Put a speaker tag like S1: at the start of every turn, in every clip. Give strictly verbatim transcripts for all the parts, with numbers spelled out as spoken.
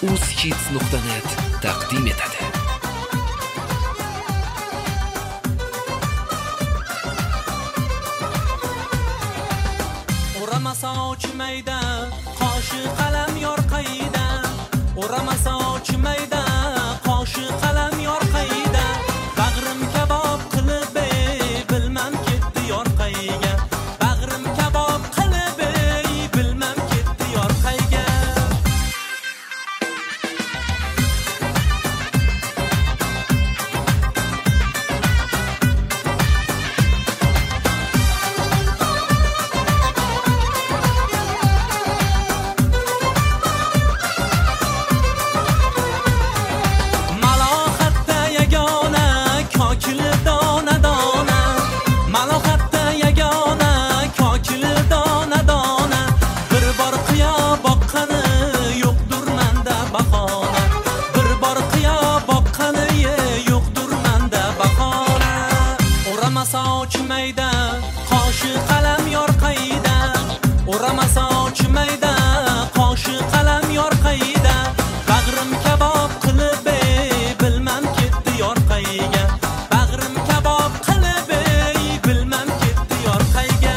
S1: uzhits nuqta net taqdim etadi.
S2: O'ramasa ochmayda, qoshi qalam yor qayda. O'ramasa ochmayda, qoshi qalam yor qayda. Bag'rim kabob qilib bilmam ketdi yor qayga. Bag'rim kabob qilib bilmam ketdi yor qayga. O'ramasa ochmayda, qoshi qalam yor qayda. O'ramasa ochmayda, qoshi qalam yor qayda. Bag'rim kabob qilib bilmam ketdi yor qayga. Bag'rim kabob qilib bilmam ketdi yor qayga.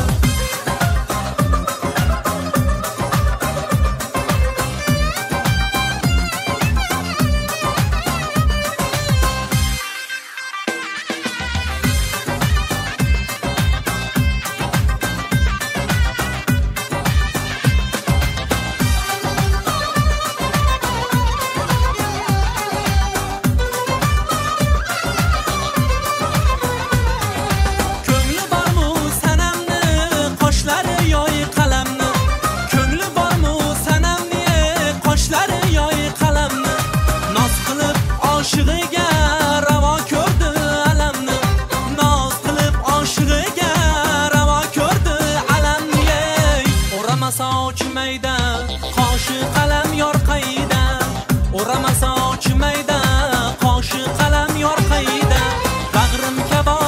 S2: Oshigiga ravo ko'rdi alamni, noz qilib oshigiga ravo ko'rdi alamni. O'ramasa ochmayda, qoshi qalam yor qayda. O'ramasa ochmayda, qoshi qalam yor qayda. Bag'rim kabob